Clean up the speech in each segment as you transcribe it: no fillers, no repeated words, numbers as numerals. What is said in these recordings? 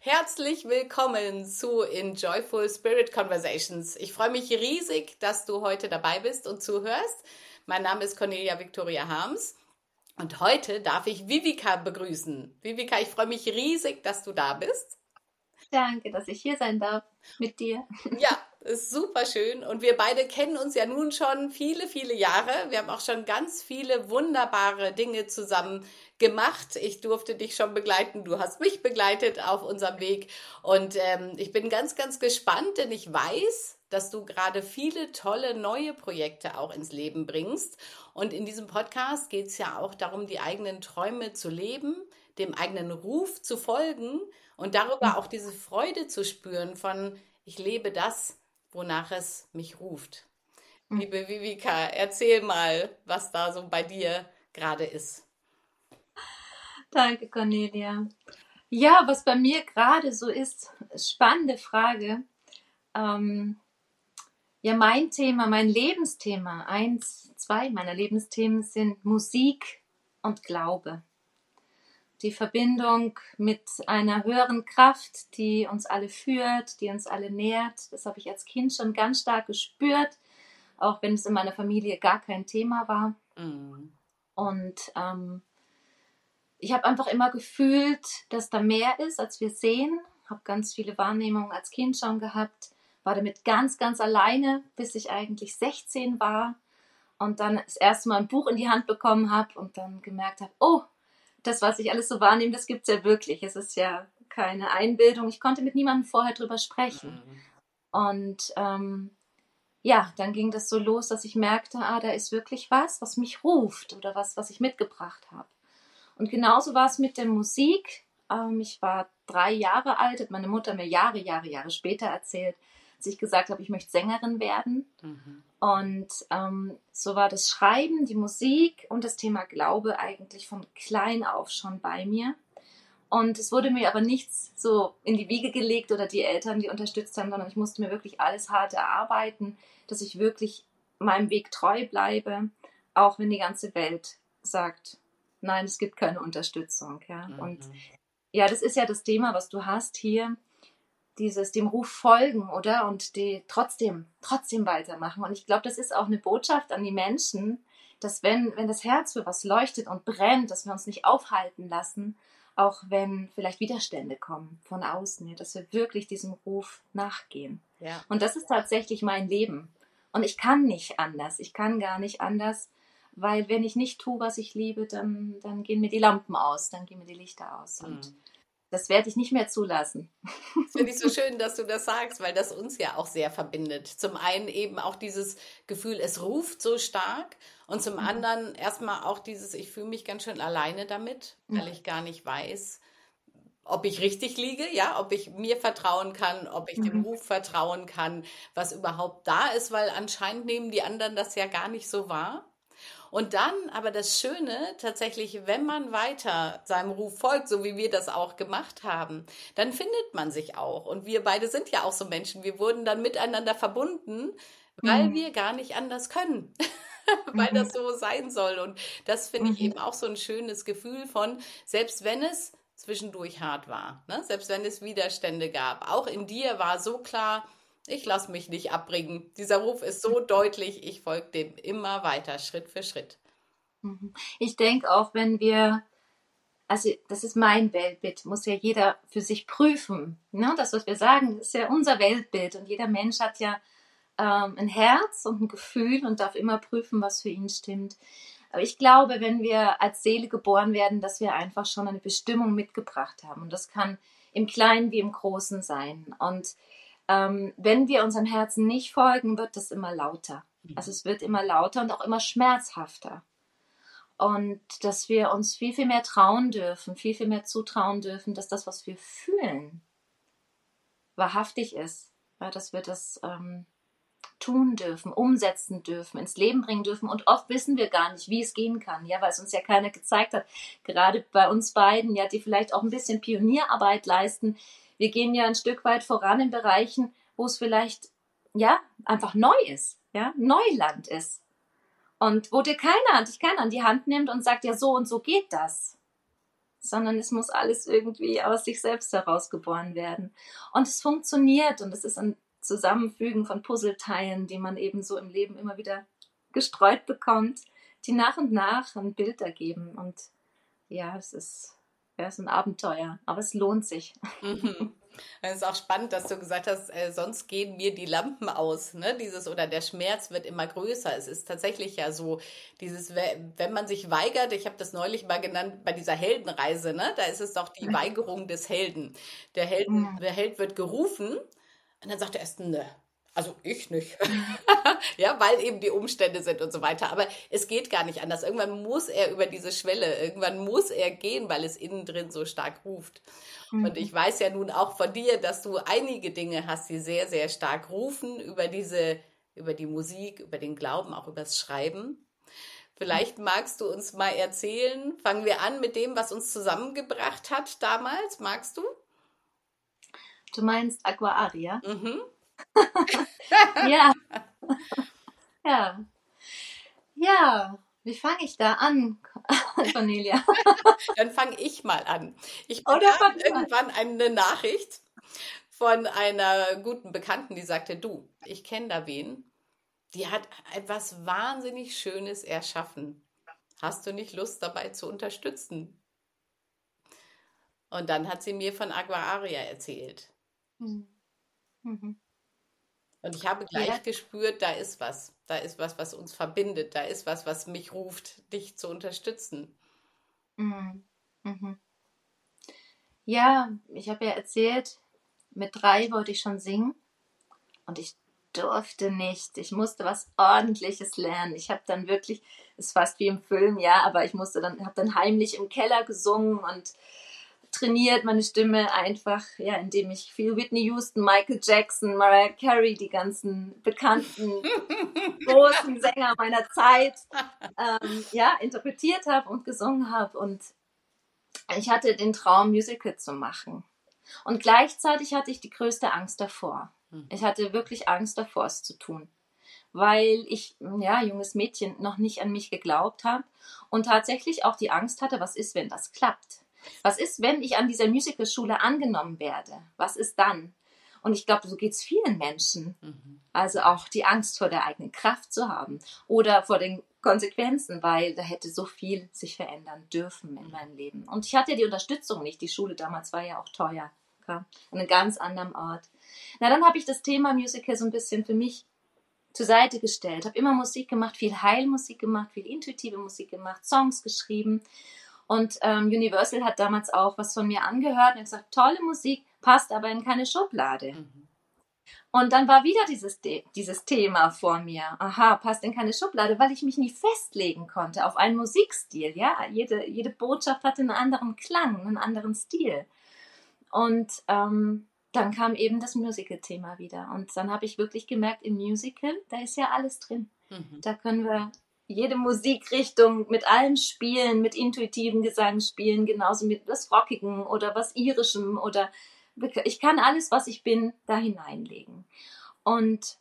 Herzlich willkommen zu Enjoyful Spirit Conversations. Ich freue mich riesig, dass du heute dabei bist und zuhörst. Mein Name ist Cornelia Victoria Harms und heute darf ich Vivika begrüßen. Vivika, ich freue mich riesig, dass du da bist. Danke, dass ich hier sein darf mit dir. Ja, ist super schön. Und wir beide kennen uns ja nun schon viele, viele Jahre. Wir haben auch schon ganz viele wunderbare Dinge zusammen gemacht. Ich durfte dich schon begleiten. Du hast mich begleitet auf unserem Weg. Und ich bin ganz, ganz gespannt, denn ich weiß, dass du gerade viele tolle neue Projekte auch ins Leben bringst. Und in diesem Podcast geht es ja auch darum, die eigenen Träume zu leben, dem eigenen Ruf zu folgen und darüber auch diese Freude zu spüren von, ich lebe das, wonach es mich ruft. Liebe Vivika, erzähl mal, was da so bei dir gerade ist. Danke, Cornelia. Ja, was bei mir gerade so ist, spannende Frage. Ja, mein Thema, mein Lebensthema, zwei meiner Lebensthemen sind Musik und Glaube. Die Verbindung mit einer höheren Kraft, die uns alle führt, die uns alle nährt. Das habe ich als Kind schon ganz stark gespürt, auch wenn es in meiner Familie gar kein Thema war. Und ich habe einfach immer gefühlt, dass da mehr ist, als wir sehen. Habe ganz viele Wahrnehmungen als Kind schon gehabt. War damit ganz, ganz alleine, bis ich eigentlich 16 war. Und dann das erste Mal ein Buch in die Hand bekommen habe und dann gemerkt habe, oh, das, was ich alles so wahrnehme, das gibt es ja wirklich. Es ist ja keine Einbildung. Ich konnte mit niemandem vorher drüber sprechen. Und ja, dann ging das so los, dass ich merkte, da ist wirklich was mich ruft oder was ich mitgebracht habe. Und genauso war es mit der Musik. Ich war 3 Jahre alt, hat meine Mutter mir Jahre später erzählt, als ich gesagt habe, ich möchte Sängerin werden. Und so war das Schreiben, die Musik und das Thema Glaube eigentlich von klein auf schon bei mir. Und es wurde mir aber nichts so in die Wiege gelegt oder die Eltern, die unterstützt haben, sondern ich musste mir wirklich alles hart erarbeiten, dass ich wirklich meinem Weg treu bleibe, auch wenn die ganze Welt sagt, nein, es gibt keine Unterstützung. Ja? Und ja, das ist ja das Thema, was du hast hier, dieses dem Ruf folgen, oder? Und die trotzdem weitermachen. Und ich glaube, das ist auch eine Botschaft an die Menschen, dass wenn das Herz für was leuchtet und brennt, dass wir uns nicht aufhalten lassen, auch wenn vielleicht Widerstände kommen von außen, ja, dass wir wirklich diesem Ruf nachgehen. Ja. Und das ist tatsächlich mein Leben. Und ich kann nicht anders. Ich kann gar nicht anders, weil wenn ich nicht tue, was ich liebe, dann gehen mir die Lampen aus, dann gehen mir die Lichter aus. Und das werde ich nicht mehr zulassen. Das finde ich so schön, dass du das sagst, weil das uns ja auch sehr verbindet. Zum einen eben auch dieses Gefühl, es ruft so stark und zum anderen erstmal auch dieses, ich fühle mich ganz schön alleine damit, weil ich gar nicht weiß, ob ich richtig liege, ja, ob ich mir vertrauen kann, ob ich dem Ruf vertrauen kann, was überhaupt da ist, weil anscheinend nehmen die anderen das ja gar nicht so wahr. Und dann aber das Schöne tatsächlich, wenn man weiter seinem Ruf folgt, so wie wir das auch gemacht haben, dann findet man sich auch. Und wir beide sind ja auch so Menschen. Wir wurden dann miteinander verbunden, weil wir gar nicht anders können. Weil das so sein soll. Und das finde ich eben auch so ein schönes Gefühl von, selbst wenn es zwischendurch hart war, ne? Selbst wenn es Widerstände gab, auch in dir war so klar, ich lasse mich nicht abbringen. Dieser Ruf ist so deutlich, ich folge dem immer weiter, Schritt für Schritt. Ich denke auch, wenn wir, also das ist mein Weltbild, muss ja jeder für sich prüfen. Ne? Das, was wir sagen, ist ja unser Weltbild und jeder Mensch hat ja ein Herz und ein Gefühl und darf immer prüfen, was für ihn stimmt. Aber ich glaube, wenn wir als Seele geboren werden, dass wir einfach schon eine Bestimmung mitgebracht haben. Und das kann im Kleinen wie im Großen sein. Und wenn wir unserem Herzen nicht folgen, wird das immer lauter. Also es wird immer lauter und auch immer schmerzhafter. Und dass wir uns viel, viel mehr trauen dürfen, viel, viel mehr zutrauen dürfen, dass das, was wir fühlen, wahrhaftig ist. Ja, dass wir das tun dürfen, umsetzen dürfen, ins Leben bringen dürfen. Und oft wissen wir gar nicht, wie es gehen kann, ja, weil es uns ja keiner gezeigt hat. Gerade bei uns beiden, ja, die vielleicht auch ein bisschen Pionierarbeit leisten. Wir gehen ja ein Stück weit voran in Bereichen, wo es vielleicht, ja, einfach neu ist, ja, Neuland ist. Und wo dich keiner an die Hand nimmt und sagt, ja, so und so geht das. sondern es muss alles irgendwie aus sich selbst herausgeboren werden. Und es funktioniert und es ist ein Zusammenfügen von Puzzleteilen, die man eben so im Leben immer wieder gestreut bekommt, die nach und nach ein Bild ergeben. Und ja, es ist ein Abenteuer, aber es lohnt sich. Mhm. Es ist auch spannend, dass du gesagt hast, sonst gehen mir die Lampen aus, ne? Dieses oder der Schmerz wird immer größer. Es ist tatsächlich ja so, wenn man sich weigert, ich habe das neulich mal genannt bei dieser Heldenreise, ne? Da ist es doch die Weigerung des Helden. Mhm. Der Held wird gerufen und dann sagt er erst, ne, also ich nicht. Ja, weil eben die Umstände sind und so weiter. Aber es geht gar nicht anders. Irgendwann muss er über diese Schwelle, irgendwann muss er gehen, weil es innen drin so stark ruft. Und ich Mhm. weiß ja nun auch von dir, dass du einige Dinge hast, die sehr, sehr stark rufen über die Musik, über den Glauben, auch übers Schreiben. Vielleicht magst du uns mal erzählen, fangen wir an mit dem, was uns zusammengebracht hat damals. Magst du? Du meinst Aqua Aria? Mhm. Ja, ja, ja. Wie fange ich da an, Cornelia? Dann fange ich mal an. Ich Oder bekam fang du an? irgendwann eine Nachricht von einer guten Bekannten, die sagte, du, ich kenne da wen, die hat etwas wahnsinnig Schönes erschaffen. Hast du nicht Lust dabei zu unterstützen? Und dann hat sie mir von Aqua Aria erzählt. Mhm. Mhm. Und ich habe Ja. gleich gespürt, da ist was. Da ist was, was uns verbindet. Da ist was, was mich ruft, dich zu unterstützen. Mhm. Mhm. Ja, ich habe ja erzählt, mit 3 wollte ich schon singen und ich durfte nicht. Ich musste was Ordentliches lernen. Ich habe dann wirklich, ist fast wie im Film, ja, aber habe dann heimlich im Keller gesungen und trainiert meine Stimme einfach, ja, indem ich viel Whitney Houston, Michael Jackson, Mariah Carey, die ganzen bekannten großen Sänger meiner Zeit, ja, interpretiert habe und gesungen habe. Und ich hatte den Traum, Musical zu machen. Und gleichzeitig hatte ich die größte Angst davor. Ich hatte wirklich Angst davor, es zu tun, weil ich, ja, junges Mädchen noch nicht an mich geglaubt habe und tatsächlich auch die Angst hatte, was ist, wenn das klappt? Was ist, wenn ich an dieser Musicalschule angenommen werde? Was ist dann? Und ich glaube, so geht es vielen Menschen. Mhm. Also auch die Angst vor der eigenen Kraft zu haben oder vor den Konsequenzen, weil da hätte so viel sich verändern dürfen in meinem Leben. Und ich hatte ja die Unterstützung nicht. Die Schule damals war ja auch teuer. Okay? An einem ganz anderen Ort. Na, dann habe ich das Thema Musical so ein bisschen für mich zur Seite gestellt. Habe immer Musik gemacht, viel Heilmusik gemacht, viel intuitive Musik gemacht, Songs geschrieben. Und Universal hat damals auch was von mir angehört und gesagt, tolle Musik, passt aber in keine Schublade. Mhm. Und dann war wieder dieses Thema vor mir. Aha, passt in keine Schublade, weil ich mich nie festlegen konnte auf einen Musikstil. Ja, jede Botschaft hatte einen anderen Klang, einen anderen Stil. Und dann kam eben das Musical-Thema wieder. Und dann habe ich wirklich gemerkt, im Musical, da ist ja alles drin. Mhm. Da können wir jede Musikrichtung mit allem spielen, mit intuitiven Gesang spielen, genauso mit was Rockigen oder was Irischem oder ich kann alles, was ich bin, da hineinlegen. Und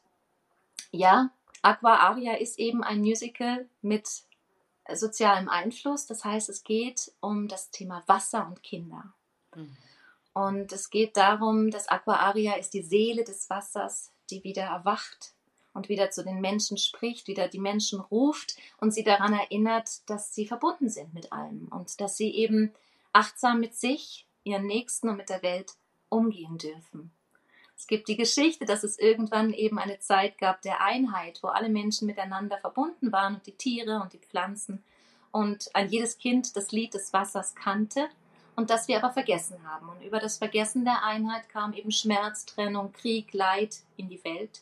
ja, Aqua Aria ist eben ein Musical mit sozialem Einfluss. Das heißt, es geht um das Thema Wasser und Kinder. Mhm. Und es geht darum, dass Aqua Aria ist die Seele des Wassers, die wieder erwacht und wieder zu den Menschen spricht, wieder die Menschen ruft und sie daran erinnert, dass sie verbunden sind mit allem und dass sie eben achtsam mit sich, ihren Nächsten und mit der Welt umgehen dürfen. Es gibt die Geschichte, dass es irgendwann eben eine Zeit gab der Einheit, wo alle Menschen miteinander verbunden waren und die Tiere und die Pflanzen und ein jedes Kind das Lied des Wassers kannte und das wir aber vergessen haben. Und über das Vergessen der Einheit kam eben Schmerz, Trennung, Krieg, Leid in die Welt.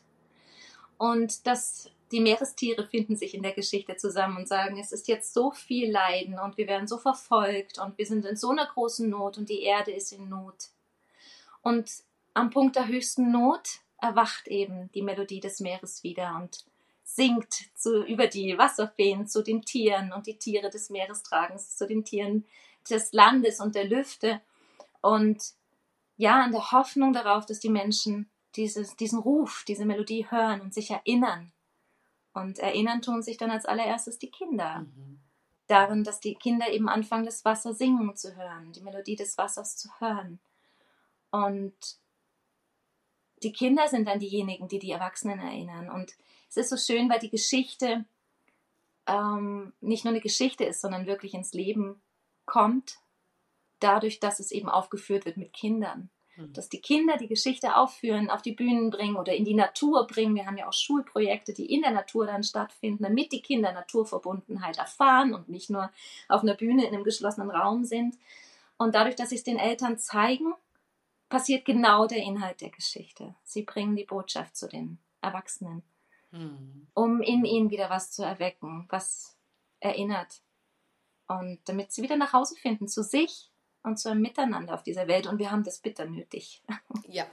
Und die Meerestiere finden sich in der Geschichte zusammen und sagen, es ist jetzt so viel Leiden und wir werden so verfolgt und wir sind in so einer großen Not und die Erde ist in Not. Und am Punkt der höchsten Not erwacht eben die Melodie des Meeres wieder und singt über die Wasserfeen zu den Tieren und die Tiere des Meeres tragen es zu den Tieren des Landes und der Lüfte. Und ja, in der Hoffnung darauf, dass die Menschen diesen Ruf, diese Melodie hören und sich erinnern. Und erinnern tun sich dann als allererstes die Kinder. Mhm. darin, dass die Kinder eben anfangen, das Wasser singen zu hören, die Melodie des Wassers zu hören. Und die Kinder sind dann diejenigen, die die Erwachsenen erinnern. Und es ist so schön, weil die Geschichte nicht nur eine Geschichte ist, sondern wirklich ins Leben kommt, dadurch, dass es eben aufgeführt wird mit Kindern. Dass die Kinder die Geschichte aufführen, auf die Bühnen bringen oder in die Natur bringen. Wir haben ja auch Schulprojekte, die in der Natur dann stattfinden, damit die Kinder Naturverbundenheit erfahren und nicht nur auf einer Bühne in einem geschlossenen Raum sind. Und dadurch, dass sie es den Eltern zeigen, passiert genau der Inhalt der Geschichte. Sie bringen die Botschaft zu den Erwachsenen, um in ihnen wieder was zu erwecken, was erinnert. Und damit sie wieder nach Hause finden, zu sich und zu einem Miteinander auf dieser Welt. Und wir haben das bitter nötig. Ja.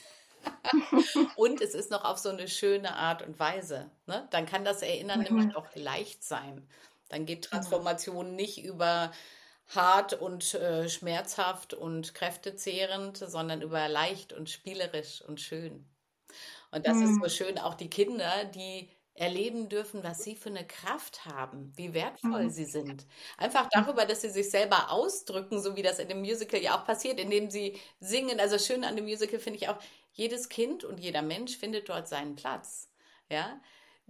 Und es ist noch auf so eine schöne Art und Weise. Ne? Dann kann das Erinnern nämlich auch leicht sein. Dann geht Transformation nicht über hart und schmerzhaft und kräftezehrend, sondern über leicht und spielerisch und schön. Und das ist so schön, auch die Kinder, die erleben dürfen, was sie für eine Kraft haben, wie wertvoll sie sind. Einfach darüber, dass sie sich selber ausdrücken, so wie das in dem Musical ja auch passiert, indem sie singen. Also schön an dem Musical finde ich auch, jedes Kind und jeder Mensch findet dort seinen Platz. Ja,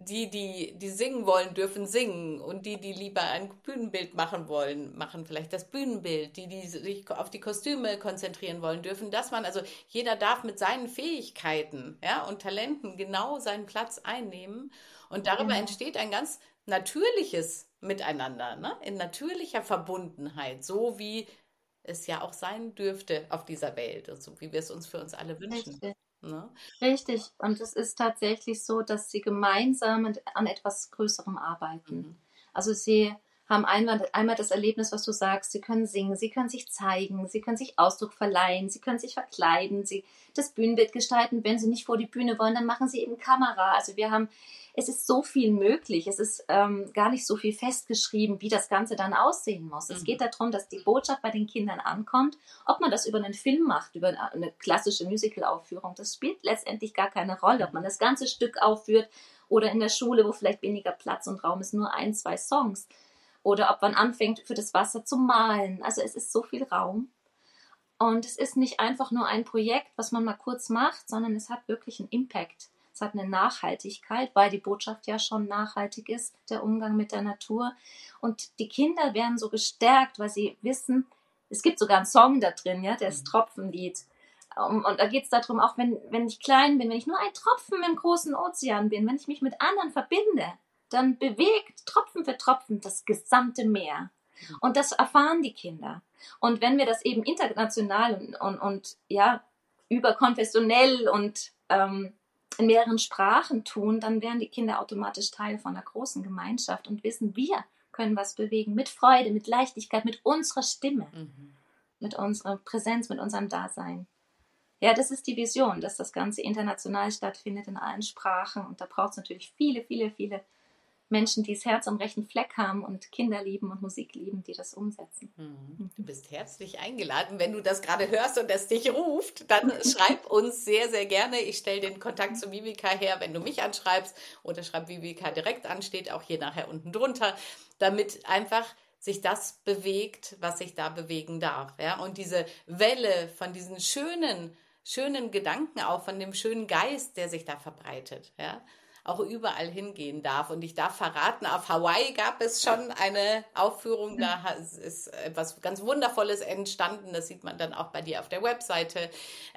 die singen wollen, dürfen singen. Und die lieber ein Bühnenbild machen wollen, machen vielleicht das Bühnenbild. Die sich auf die Kostüme konzentrieren wollen, dürfen das machen. Also jeder darf mit seinen Fähigkeiten, ja, und Talenten genau seinen Platz einnehmen. Und darüber entsteht ein ganz natürliches Miteinander, ne? In natürlicher Verbundenheit, so wie es ja auch sein dürfte auf dieser Welt, so wie wir es uns für uns alle wünschen. Richtig. Ne? Richtig. Und es ist tatsächlich so, dass sie gemeinsam an etwas Größerem arbeiten. Also sie haben einmal das Erlebnis, was du sagst, sie können singen, sie können sich zeigen, sie können sich Ausdruck verleihen, sie können sich verkleiden, sie das Bühnenbild gestalten. Wenn sie nicht vor die Bühne wollen, dann machen sie eben Kamera. Also es ist so viel möglich. Es ist gar nicht so viel festgeschrieben, wie das Ganze dann aussehen muss. Es geht darum, dass die Botschaft bei den Kindern ankommt. Ob man das über einen Film macht, über eine klassische Musical-Aufführung, das spielt letztendlich gar keine Rolle. Ob man das ganze Stück aufführt oder in der Schule, wo vielleicht weniger Platz und Raum ist, nur 1, 2 Songs. Oder ob man anfängt, für das Wasser zu malen. Also es ist so viel Raum. Und es ist nicht einfach nur ein Projekt, was man mal kurz macht, sondern es hat wirklich einen Impact. Es hat eine Nachhaltigkeit, weil die Botschaft ja schon nachhaltig ist, der Umgang mit der Natur. Und die Kinder werden so gestärkt, weil sie wissen, es gibt sogar einen Song da drin, ja, das Tropfenlied. Und da geht es darum, auch wenn ich klein bin, wenn ich nur ein Tropfen im großen Ozean bin, wenn ich mich mit anderen verbinde, dann bewegt Tropfen für Tropfen das gesamte Meer. Und das erfahren die Kinder. Und wenn wir das eben international und ja, überkonfessionell und in mehreren Sprachen tun, dann werden die Kinder automatisch Teil von einer großen Gemeinschaft und wissen, wir können was bewegen mit Freude, mit Leichtigkeit, mit unserer Stimme, mit unserer Präsenz, mit unserem Dasein. Ja, das ist die Vision, dass das Ganze international stattfindet in allen Sprachen. Und da braucht es natürlich viele, viele, viele Menschen, die das Herz am rechten Fleck haben und Kinder lieben und Musik lieben, die das umsetzen. Du bist herzlich eingeladen. Wenn du das gerade hörst und es dich ruft, dann schreib uns sehr, sehr gerne. Ich stelle den Kontakt zu Viveka her, wenn du mich anschreibst, oder schreib Viveka direkt an, steht auch hier nachher unten drunter, damit einfach sich das bewegt, was sich da bewegen darf. Ja? Und diese Welle von diesen schönen Gedanken auch, von dem schönen Geist, der sich da verbreitet, ja, auch überall hingehen darf. Und ich darf verraten, auf Hawaii gab es schon eine Aufführung, da ist etwas ganz Wundervolles entstanden, das sieht man dann auch bei dir auf der Webseite.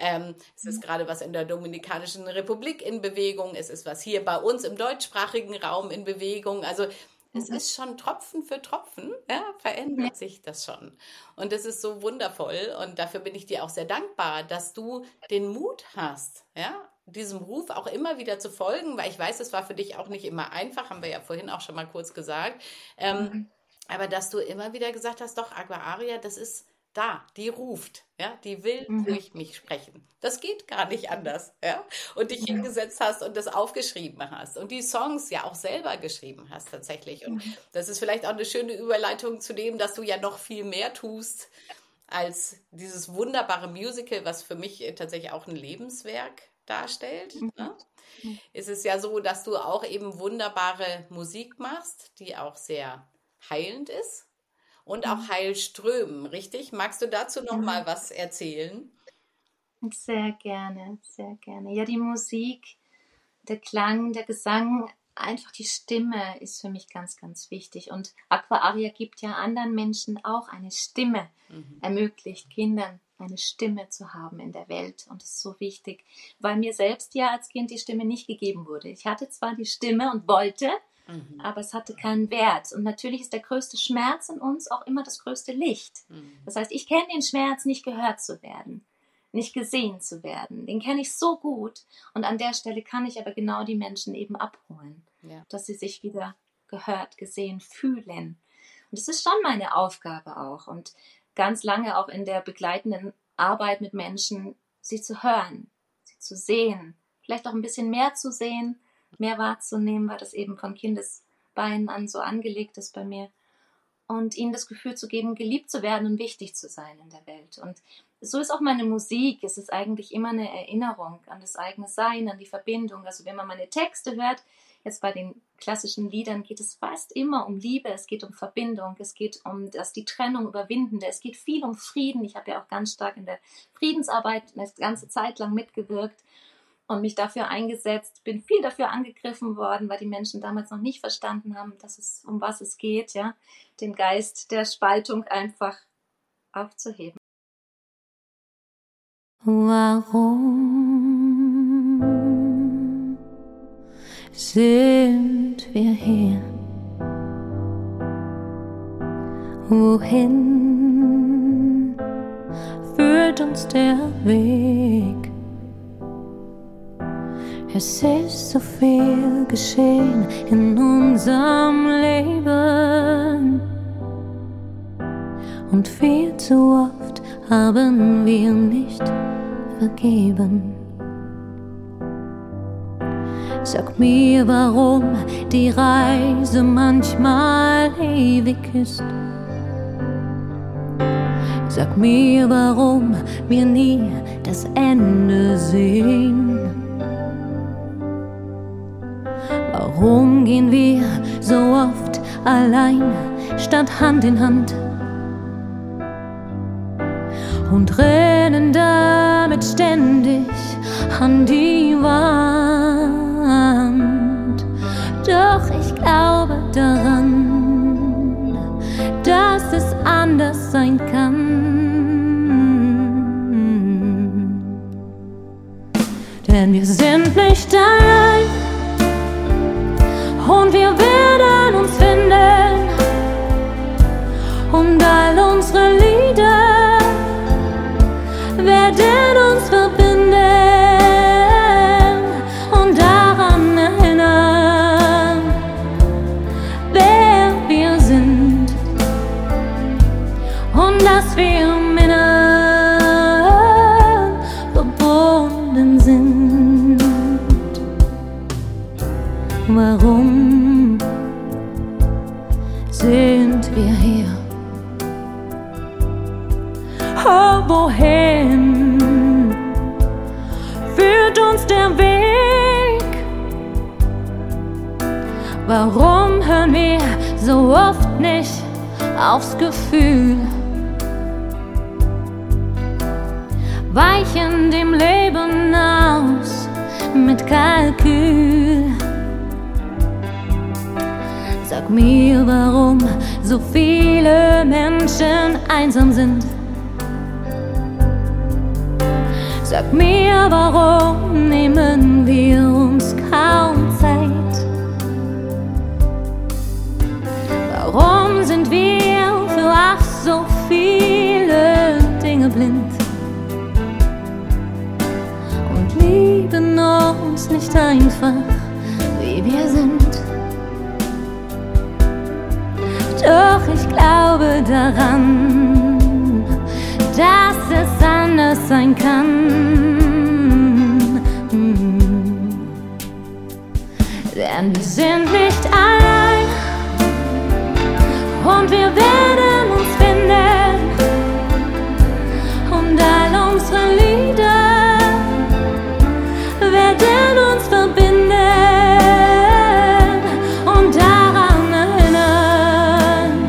Es ist gerade was in der Dominikanischen Republik in Bewegung, es ist was hier bei uns im deutschsprachigen Raum in Bewegung, also es ist schon Tropfen für Tropfen, ja, verändert sich das schon. Und das ist so wundervoll und dafür bin ich dir auch sehr dankbar, dass du den Mut hast, ja, diesem Ruf auch immer wieder zu folgen, weil ich weiß, es war für dich auch nicht immer einfach, haben wir ja vorhin auch schon mal kurz gesagt, aber dass du immer wieder gesagt hast, doch, Agua Aria, das ist da, die ruft, ja, die will durch mich sprechen. Das geht gar nicht anders, ja, und dich hingesetzt hast und das aufgeschrieben hast und die Songs ja auch selber geschrieben hast tatsächlich und das ist vielleicht auch eine schöne Überleitung zu dem, dass du ja noch viel mehr tust als dieses wunderbare Musical, was für mich tatsächlich auch ein Lebenswerk darstellt. Ne? Ist es ja so, dass du auch eben wunderbare Musik machst, die auch sehr heilend ist und auch Heilströmen, richtig? Magst du dazu noch mal was erzählen? Sehr gerne, sehr gerne. Ja, die Musik, der Klang, der Gesang, einfach die Stimme ist für mich ganz, ganz wichtig. Und Aqua Aria gibt ja anderen Menschen auch eine Stimme, ermöglicht Kindern eine Stimme zu haben in der Welt. Und das ist so wichtig, weil mir selbst ja als Kind die Stimme nicht gegeben wurde. Ich hatte zwar die Stimme und wollte, aber es hatte keinen Wert. Und natürlich ist der größte Schmerz in uns auch immer das größte Licht. Das heißt, ich kenne den Schmerz, nicht gehört zu werden, nicht gesehen zu werden. Den kenne ich so gut. Und an der Stelle kann ich aber genau die Menschen eben abholen, dass sie sich wieder gehört, gesehen, fühlen. Und das ist schon meine Aufgabe auch. Und ganz lange auch in der begleitenden Arbeit mit Menschen, sie zu hören, sie zu sehen, vielleicht auch ein bisschen mehr zu sehen, mehr wahrzunehmen, weil das eben von Kindesbeinen an so angelegt ist bei mir. Und ihnen das Gefühl zu geben, geliebt zu werden und wichtig zu sein in der Welt. Und so ist auch meine Musik. Es ist eigentlich immer eine Erinnerung an das eigene Sein, an die Verbindung. Also wenn man meine Texte hört, jetzt bei den klassischen Liedern geht es fast immer um Liebe, es geht um Verbindung, es geht um die Trennung überwindende, es geht viel um Frieden. Ich habe ja auch ganz stark in der Friedensarbeit eine ganze Zeit lang mitgewirkt und mich dafür eingesetzt, bin viel dafür angegriffen worden, weil die Menschen damals noch nicht verstanden haben, dass es um was es geht, ja, den Geist der Spaltung einfach aufzuheben. Warum sind wir hier? Wohin führt uns der Weg? Es ist so viel geschehen in unserem Leben und viel zu oft haben wir nicht vergeben. Sag mir, warum die Reise manchmal ewig ist. Sag mir, warum wir nie das Ende sehen. Warum gehen wir so oft allein statt Hand in Hand und rennen damit ständig an die Wand? Doch ich glaube daran, dass es anders sein kann. Denn wir sind nicht allein und wir werden uns finden und all unsere Lieder werden uns verbinden und daran erinnern, wer wir sind und dass wir miteinander verbunden sind. Warum sind wir hier? Oh, wohin führt uns der Weg? Warum hören wir so oft nicht aufs Gefühl? Weichen dem Leben aus mit Kalkül. Sag mir, warum so viele Menschen einsam sind. Sag mir, warum nehmen wir uns kaum Zeit? Warum sind wir für ach so viele Dinge blind und lieben uns nicht einfach, wie wir sind? Doch ich glaube daran, dass es anders sein kann. Denn wir sind nicht allein und wir werden uns finden und all unsere Lieder werden uns verbinden und daran erinnern,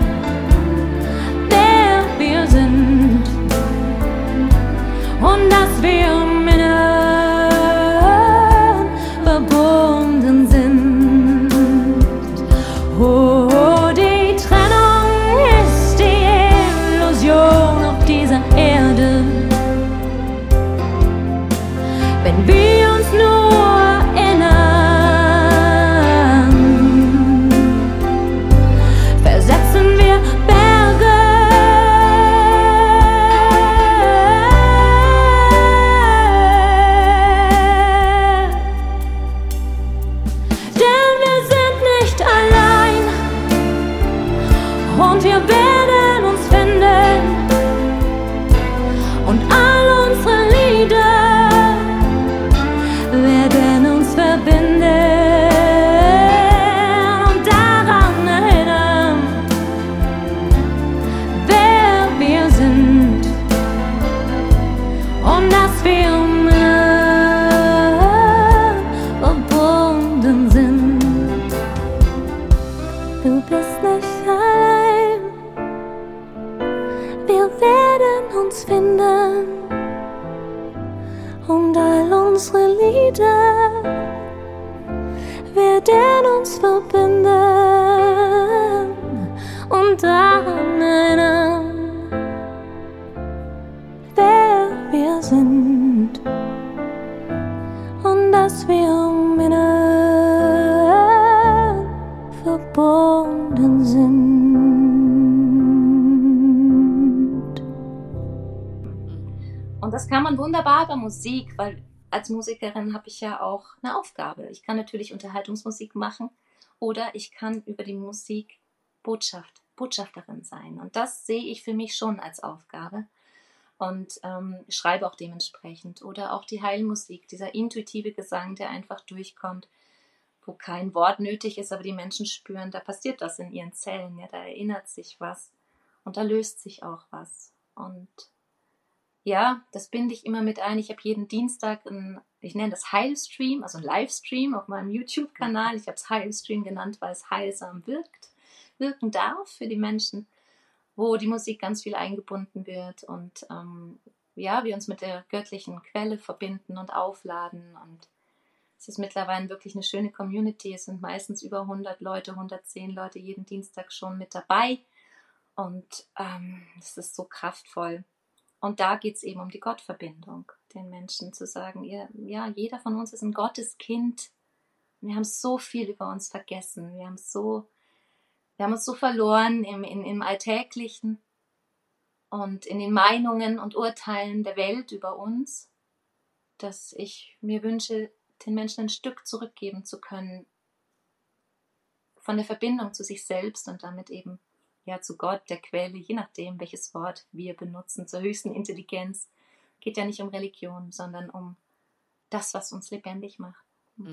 wenn wir uns nur erinnern, versetzen wir Berge. Denn wir sind nicht allein und wir werden uns finden und all unsere Lieder werden uns verbinden und daran erinnern, wer wir sind und dass wir verbunden sind. Du bist nicht allein, wir werden uns finden und all unsere Lieder werden uns verbinden und daran erinnern, wer wir sind und dass wir miteinander verbunden sind. Und das kann man wunderbar bei Musik, weil als Musikerin habe ich ja auch eine Aufgabe. Ich kann natürlich Unterhaltungsmusik machen oder ich kann über die Musik Botschafterin sein. Und das sehe ich für mich schon als Aufgabe und schreibe auch dementsprechend. Oder auch die Heilmusik, dieser intuitive Gesang, der einfach durchkommt, wo kein Wort nötig ist, aber die Menschen spüren, da passiert was in ihren Zellen, ja, da erinnert sich was und da löst sich auch was. Und ja, das binde ich immer mit ein. Ich habe jeden Dienstag ich nenne das Heilstream, also ein Livestream auf meinem YouTube-Kanal. Ich habe es Heilstream genannt, weil es heilsam wirken darf für die Menschen, wo die Musik ganz viel eingebunden wird und ja, wir uns mit der göttlichen Quelle verbinden und aufladen. Und es ist mittlerweile wirklich eine schöne Community. Es sind meistens über 100 Leute, 110 Leute jeden Dienstag schon mit dabei. Und es ist so kraftvoll. Und da geht es eben um die Gottverbindung, den Menschen zu sagen, ja, jeder von uns ist ein Gotteskind. Wir haben so viel über uns vergessen. Wir haben uns so verloren im Alltäglichen und in den Meinungen und Urteilen der Welt über uns, dass ich mir wünsche, den Menschen ein Stück zurückgeben zu können von der Verbindung zu sich selbst und damit eben ja zu Gott, der Quelle, je nachdem, welches Wort wir benutzen, zur höchsten Intelligenz. Geht ja nicht um Religion, sondern um das, was uns lebendig macht.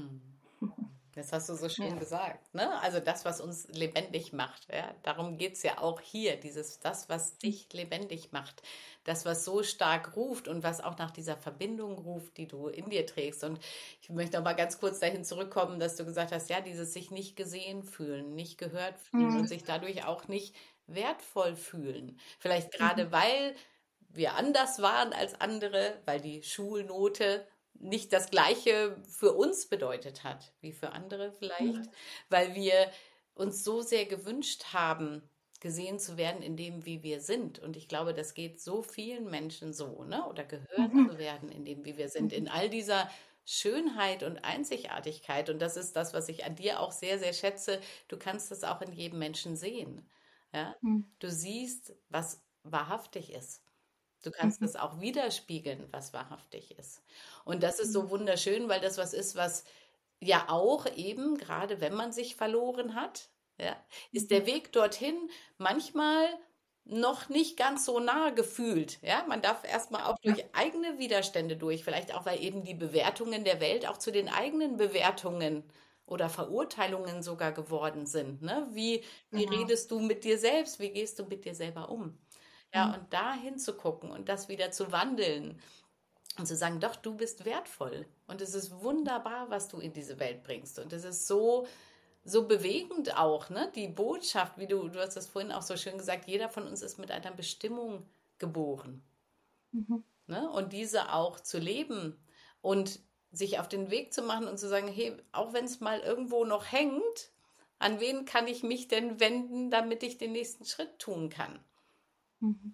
Das hast du so schön gesagt, ne? Also das, was uns lebendig macht. Ja? Darum geht es ja auch hier, das, was dich lebendig macht. Das, was so stark ruft und was auch nach dieser Verbindung ruft, die du in dir trägst. Und ich möchte noch mal ganz kurz dahin zurückkommen, dass du gesagt hast, ja, dieses sich nicht gesehen fühlen, nicht gehört fühlen und sich dadurch auch nicht wertvoll fühlen. Vielleicht gerade, weil wir anders waren als andere, weil die Schulnote nicht das Gleiche für uns bedeutet hat, wie für andere vielleicht, weil wir uns so sehr gewünscht haben, gesehen zu werden in dem, wie wir sind. Und ich glaube, das geht so vielen Menschen so, ne? Oder gehört zu werden in dem, wie wir sind, in all dieser Schönheit und Einzigartigkeit. Und das ist das, was ich an dir auch sehr, sehr schätze. Du kannst das auch in jedem Menschen sehen. Ja? Du siehst, was wahrhaftig ist. Du kannst es auch widerspiegeln, was wahrhaftig ist. Und das ist so wunderschön, weil das was ist, was ja auch eben, gerade wenn man sich verloren hat, ja, ist der Weg dorthin manchmal noch nicht ganz so nah gefühlt. Ja? Man darf erstmal auch durch eigene Widerstände durch, vielleicht auch, weil eben die Bewertungen der Welt auch zu den eigenen Bewertungen oder Verurteilungen sogar geworden sind. Ne? Wie redest du mit dir selbst? Wie gehst du mit dir selber um? Ja, und da hinzugucken und das wieder zu wandeln und zu sagen, doch, du bist wertvoll. Und es ist wunderbar, was du in diese Welt bringst. Und es ist so bewegend auch, ne? Die Botschaft, wie du hast das vorhin auch so schön gesagt, jeder von uns ist mit einer Bestimmung geboren. Ne? Und diese auch zu leben und sich auf den Weg zu machen und zu sagen, hey, auch wenn es mal irgendwo noch hängt, an wen kann ich mich denn wenden, damit ich den nächsten Schritt tun kann?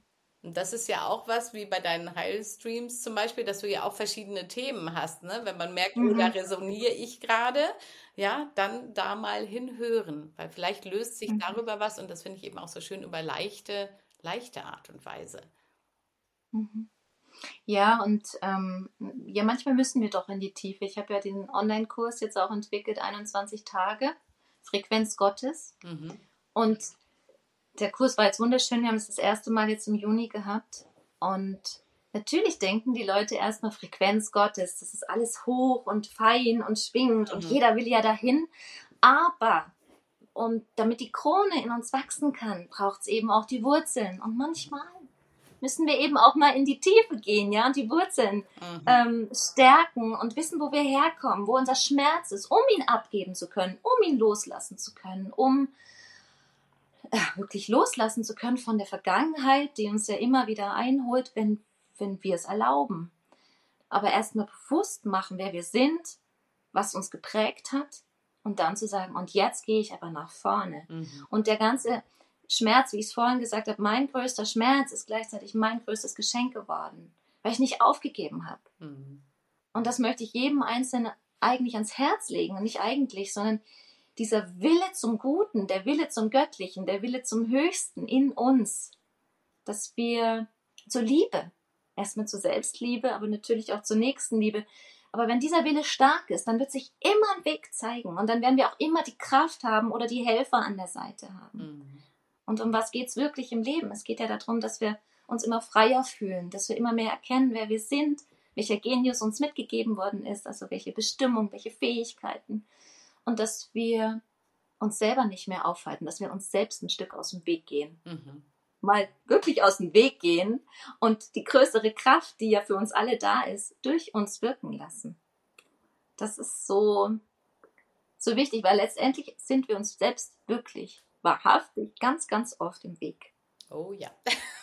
Und das ist ja auch was, wie bei deinen Heilstreams zum Beispiel, dass du ja auch verschiedene Themen hast, ne? Wenn man merkt, oh, da resoniere ich gerade, ja, dann da mal hinhören, weil vielleicht löst sich darüber was und das finde ich eben auch so schön über leichte Art und Weise. Mhm. Ja, und ja, manchmal müssen wir doch in die Tiefe. Ich habe ja den Online-Kurs jetzt auch entwickelt, 21 Tage, Frequenz Gottes. Und der Kurs war jetzt wunderschön. Wir haben es das erste Mal jetzt im Juni gehabt. Und natürlich denken die Leute erstmal Frequenz Gottes. Das ist alles hoch und fein und schwingend und jeder will ja dahin. Aber damit die Krone in uns wachsen kann, braucht es eben auch die Wurzeln. Und manchmal müssen wir eben auch mal in die Tiefe gehen, ja, und die Wurzeln stärken und wissen, wo wir herkommen, wo unser Schmerz ist, um ihn abgeben zu können, um ihn loslassen zu können, um wirklich loslassen zu können von der Vergangenheit, die uns ja immer wieder einholt, wenn wir es erlauben. Aber erstmal bewusst machen, wer wir sind, was uns geprägt hat und dann zu sagen, und jetzt gehe ich aber nach vorne. Und der ganze Schmerz, wie ich es vorhin gesagt habe, mein größter Schmerz ist gleichzeitig mein größtes Geschenk geworden, weil ich nicht aufgegeben habe. Und das möchte ich jedem Einzelnen eigentlich ans Herz legen. Und nicht eigentlich, sondern dieser Wille zum Guten, der Wille zum Göttlichen, der Wille zum Höchsten in uns, dass wir zur Liebe, erstmal zur Selbstliebe, aber natürlich auch zur Nächstenliebe, aber wenn dieser Wille stark ist, dann wird sich immer ein Weg zeigen und dann werden wir auch immer die Kraft haben oder die Helfer an der Seite haben. Und um was geht es wirklich im Leben? Es geht ja darum, dass wir uns immer freier fühlen, dass wir immer mehr erkennen, wer wir sind, welcher Genius uns mitgegeben worden ist, also welche Bestimmung, welche Fähigkeiten. Und dass wir uns selber nicht mehr aufhalten, dass wir uns selbst ein Stück aus dem Weg gehen. Mal wirklich aus dem Weg gehen und die größere Kraft, die ja für uns alle da ist, durch uns wirken lassen. Das ist so wichtig, weil letztendlich sind wir uns selbst wirklich, wahrhaftig, ganz, ganz oft im Weg. Oh ja.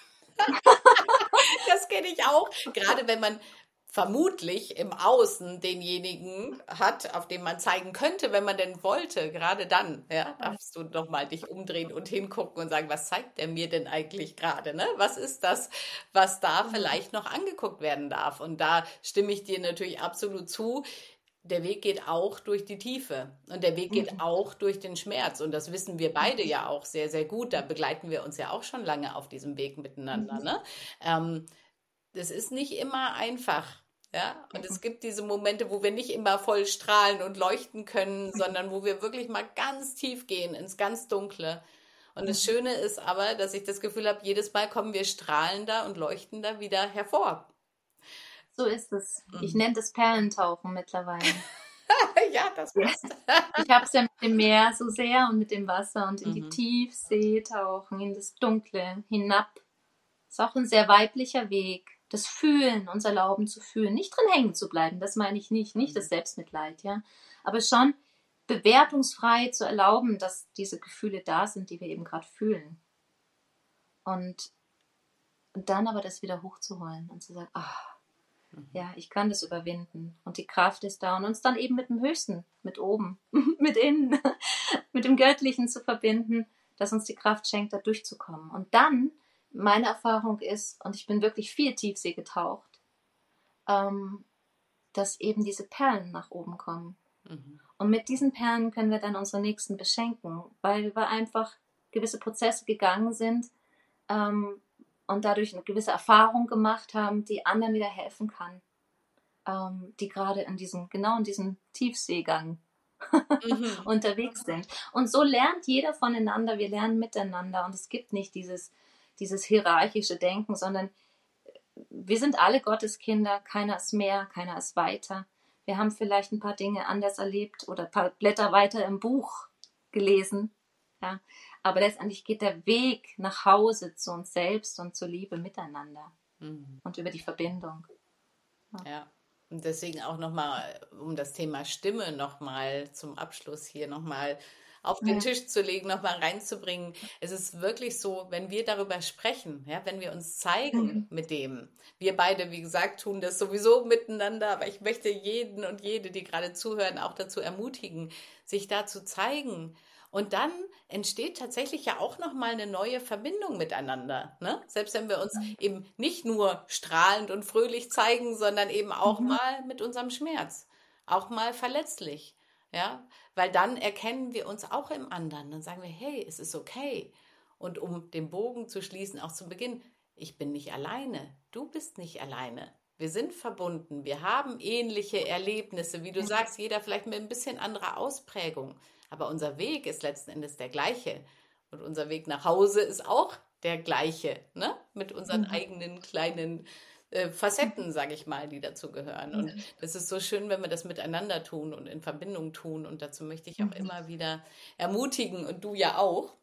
Das kenne ich auch. Gerade wenn man vermutlich im Außen denjenigen hat, auf den man zeigen könnte, wenn man denn wollte. Gerade dann, ja, darfst du doch mal dich umdrehen und hingucken und sagen, was zeigt der mir denn eigentlich gerade, ne? Was ist das, was da vielleicht noch angeguckt werden darf? Und da stimme ich dir natürlich absolut zu. Der Weg geht auch durch die Tiefe und der Weg geht auch durch den Schmerz und das wissen wir beide ja auch sehr, sehr gut. Da begleiten wir uns ja auch schon lange auf diesem Weg miteinander, ne? Das ist nicht immer einfach, ja, und es gibt diese Momente, wo wir nicht immer voll strahlen und leuchten können, sondern wo wir wirklich mal ganz tief gehen, ins ganz Dunkle. Und das Schöne ist aber, dass ich das Gefühl habe, jedes Mal kommen wir strahlender und leuchtender wieder hervor. So ist es. Ich nenne das Perlentauchen mittlerweile. Ja, das passt. Ich habe es ja mit dem Meer so sehr und mit dem Wasser und in die Tiefsee tauchen, in das Dunkle hinab. Ist auch ein sehr weiblicher Weg. Das Fühlen, uns erlauben zu fühlen, nicht drin hängen zu bleiben, das meine ich nicht das Selbstmitleid, ja, aber schon bewertungsfrei zu erlauben, dass diese Gefühle da sind, die wir eben gerade fühlen. Und dann aber das wieder hochzuholen und zu sagen, ja, ich kann das überwinden und die Kraft ist da und uns dann eben mit dem Höchsten, mit oben, mit innen, mit dem Göttlichen zu verbinden, das uns die Kraft schenkt, da durchzukommen. Und dann, meine Erfahrung ist, und ich bin wirklich viel Tiefsee getaucht, dass eben diese Perlen nach oben kommen. Und mit diesen Perlen können wir dann unsere Nächsten beschenken, weil wir einfach gewisse Prozesse gegangen sind und dadurch eine gewisse Erfahrung gemacht haben, die anderen wieder helfen kann, die gerade in diesem Tiefseegang unterwegs sind. Und so lernt jeder voneinander, wir lernen miteinander und es gibt nicht dieses hierarchische Denken, sondern wir sind alle Gotteskinder, keiner ist mehr, keiner ist weiter. Wir haben vielleicht ein paar Dinge anders erlebt oder ein paar Blätter weiter im Buch gelesen, ja. Aber letztendlich geht der Weg nach Hause zu uns selbst und zur Liebe miteinander und über die Verbindung. Ja, und deswegen auch nochmal, um das Thema Stimme nochmal zum Abschluss hier nochmal auf den Tisch zu legen, nochmal reinzubringen. Es ist wirklich so, wenn wir darüber sprechen, ja, wenn wir uns zeigen mit dem, wir beide, wie gesagt, tun das sowieso miteinander, aber ich möchte jeden und jede, die gerade zuhören, auch dazu ermutigen, sich da zu zeigen Und dann entsteht tatsächlich ja auch nochmal eine neue Verbindung miteinander. Ne? Selbst wenn wir uns eben nicht nur strahlend und fröhlich zeigen, sondern eben auch mal mit unserem Schmerz, auch mal verletzlich. Ja, weil dann erkennen wir uns auch im anderen. Dann sagen wir, hey, es ist okay. Und um den Bogen zu schließen, auch zu Beginn, ich bin nicht alleine, du bist nicht alleine. Wir sind verbunden, wir haben ähnliche Erlebnisse, wie du sagst, jeder vielleicht mit ein bisschen anderer Ausprägung. Aber unser Weg ist letzten Endes der gleiche. Und unser Weg nach Hause ist auch der gleiche, ne? Mit unseren eigenen kleinen Facetten, sage ich mal, die dazu gehören. Und das ist so schön, wenn wir das miteinander tun und in Verbindung tun. Und dazu möchte ich auch immer wieder ermutigen und du ja auch.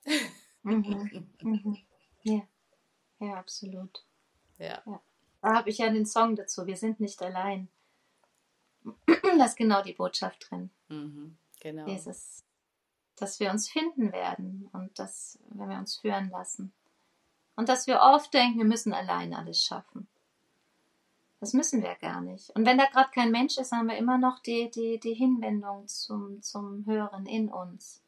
Ja, ja, absolut. Ja. Ja. Da habe ich ja den Song dazu, wir sind nicht allein. Da ist genau die Botschaft drin. Genau. Dieses, dass wir uns finden werden und dass, wenn wir uns führen lassen. Und dass wir oft denken, wir müssen allein alles schaffen. Das müssen wir gar nicht. Und wenn da gerade kein Mensch ist, haben wir immer noch die Hinwendung zum Hören in uns.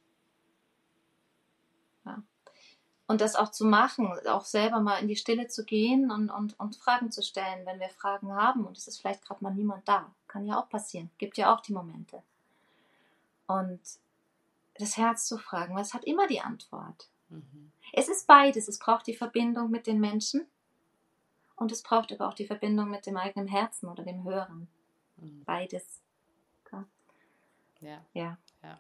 Ja. Und das auch zu machen, auch selber mal in die Stille zu gehen und Fragen zu stellen, wenn wir Fragen haben. Und es ist vielleicht gerade mal niemand da. Kann ja auch passieren. Gibt ja auch die Momente. Und das Herz zu fragen, weil es hat immer die Antwort. Es ist beides. Es braucht die Verbindung mit den Menschen und es braucht aber auch die Verbindung mit dem eigenen Herzen oder dem Hören. Beides. Ja. Ja.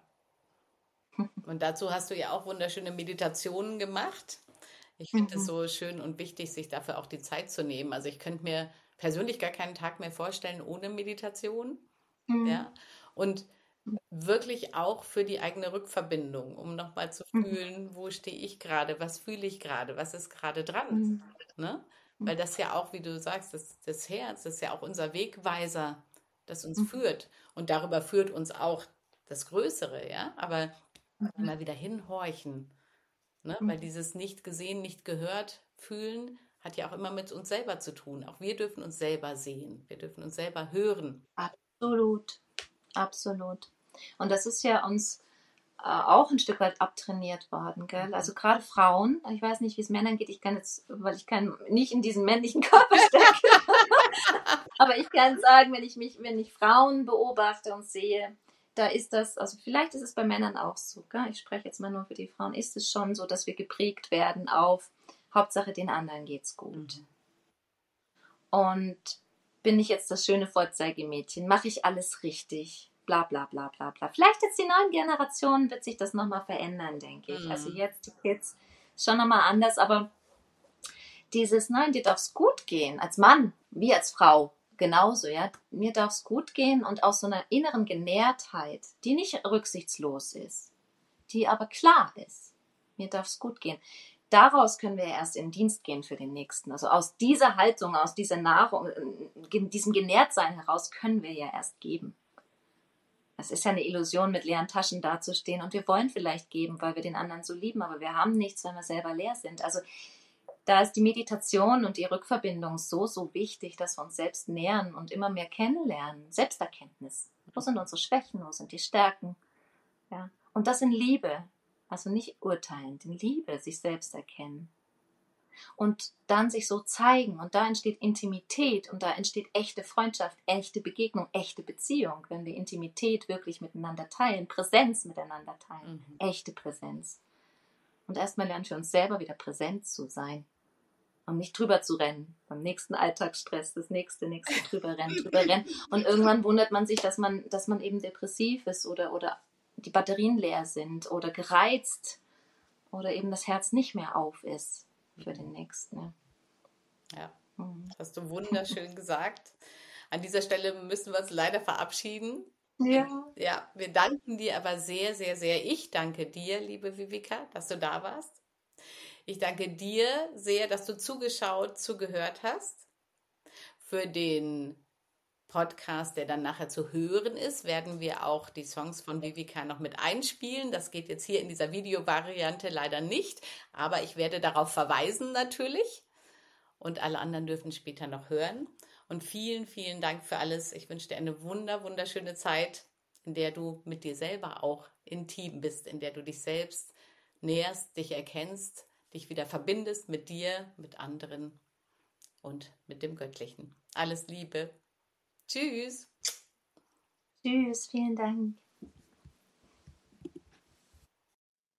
Und dazu hast du ja auch wunderschöne Meditationen gemacht. Ich finde es so schön und wichtig, sich dafür auch die Zeit zu nehmen. Also ich könnte mir persönlich gar keinen Tag mehr vorstellen ohne Meditation. Ja. Und wirklich auch für die eigene Rückverbindung, um nochmal zu fühlen, wo stehe ich gerade, was fühle ich gerade, was ist gerade dran. Ne? Weil das ja auch, wie du sagst, das Herz, das ist ja auch unser Wegweiser, das uns führt. Und darüber führt uns auch das Größere, ja. Aber immer wieder hinhorchen. Ne? Weil dieses nicht gesehen, nicht gehört fühlen hat ja auch immer mit uns selber zu tun. Auch wir dürfen uns selber sehen. Wir dürfen uns selber hören. Absolut. Absolut. Und das ist ja uns auch ein Stück weit abtrainiert worden, gell? Also gerade Frauen, ich weiß nicht, wie es Männern geht, ich kann jetzt, weil ich nicht in diesen männlichen Körper stecke, aber ich kann sagen, wenn ich Frauen beobachte und sehe, da ist das, also vielleicht ist es bei Männern auch so, gell? Ich spreche jetzt mal nur für die Frauen, ist es schon so, dass wir geprägt werden auf Hauptsache den anderen geht's gut. Und bin ich jetzt das schöne Vorzeigemädchen, mache ich alles richtig, bla bla bla bla bla. Vielleicht jetzt die neuen Generationen wird sich das nochmal verändern, denke ich. Also jetzt die Kids schon nochmal anders, aber dieses, nein, dir darf's gut gehen, als Mann wie als Frau, genauso, ja. Mir darf's gut gehen und aus so einer inneren Genährtheit, die nicht rücksichtslos ist, die aber klar ist. Mir darf's gut gehen. Daraus können wir erst in Dienst gehen für den Nächsten. Also aus dieser Haltung, aus dieser Nahrung, diesem Genährtsein heraus können wir ja erst geben. Es ist ja eine Illusion, mit leeren Taschen dazustehen und wir wollen vielleicht geben, weil wir den anderen so lieben, aber wir haben nichts, wenn wir selber leer sind. Also da ist die Meditation und die Rückverbindung so, so wichtig, dass wir uns selbst nähern und immer mehr kennenlernen. Selbsterkenntnis. Wo sind unsere Schwächen? Wo sind die Stärken? Ja. Und das in Liebe. Also nicht urteilend, in Liebe sich selbst erkennen. Und dann sich so zeigen. Und da entsteht Intimität und da entsteht echte Freundschaft, echte Begegnung, echte Beziehung. Wenn wir Intimität wirklich miteinander teilen, Präsenz miteinander teilen, echte Präsenz. Und erstmal lernen wir uns selber wieder präsent zu sein. Und nicht drüber zu rennen. Beim nächsten Alltagsstress, das nächste drüber rennen. Und irgendwann wundert man sich, dass man eben depressiv ist oder die Batterien leer sind oder gereizt oder eben das Herz nicht mehr auf ist für den Nächsten. Ja, hast du wunderschön gesagt. An dieser Stelle müssen wir uns leider verabschieden. Ja. Ja, wir danken dir aber sehr, sehr, sehr. Ich danke dir, liebe Viveka, dass du da warst. Ich danke dir sehr, dass du zugehört hast. Für den Podcast, der dann nachher zu hören ist, werden wir auch die Songs von Viveka noch mit einspielen. Das geht jetzt hier in dieser Videovariante leider nicht, aber ich werde darauf verweisen natürlich und alle anderen dürfen später noch hören. Und vielen, vielen Dank für alles. Ich wünsche dir eine wunderschöne Zeit in der du mit dir selber auch intim bist, in der du dich selbst näherst, dich erkennst, dich wieder verbindest mit dir, mit anderen und mit dem Göttlichen. Alles Liebe. Tschüss. Tschüss, vielen Dank.